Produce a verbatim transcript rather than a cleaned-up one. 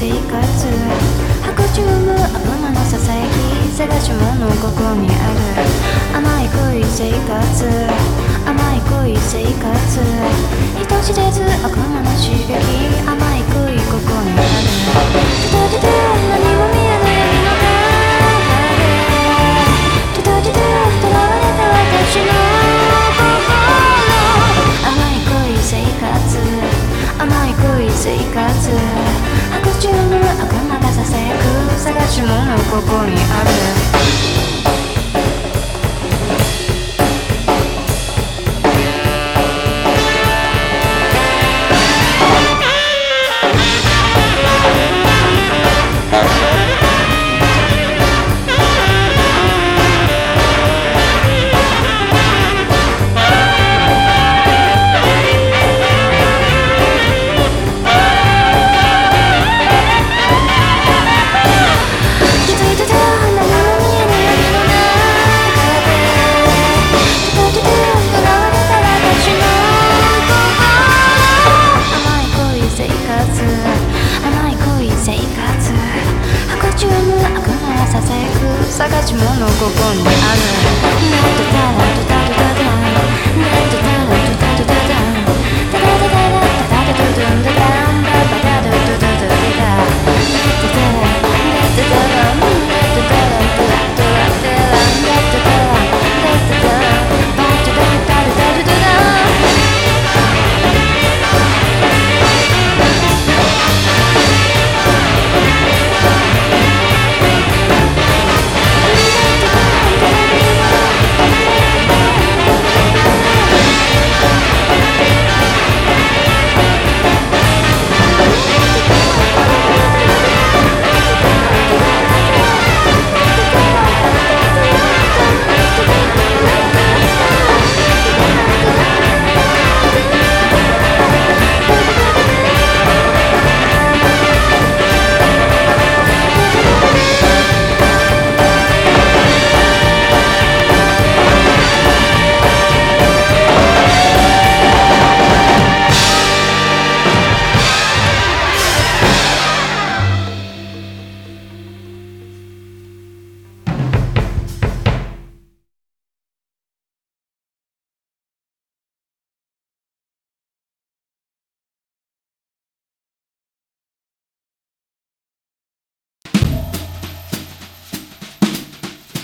生活白昼夢悪魔のささやき探し物ここにある甘い恋生活甘い恋生活人知れず悪魔の刺激甘い恋ここにあるトゥトゥトゥ何も見えない闇の中でトゥトゥトゥ囚われた私の心甘い恋生活甘い恋生活白昼の悪魔がささやく探し物ここにある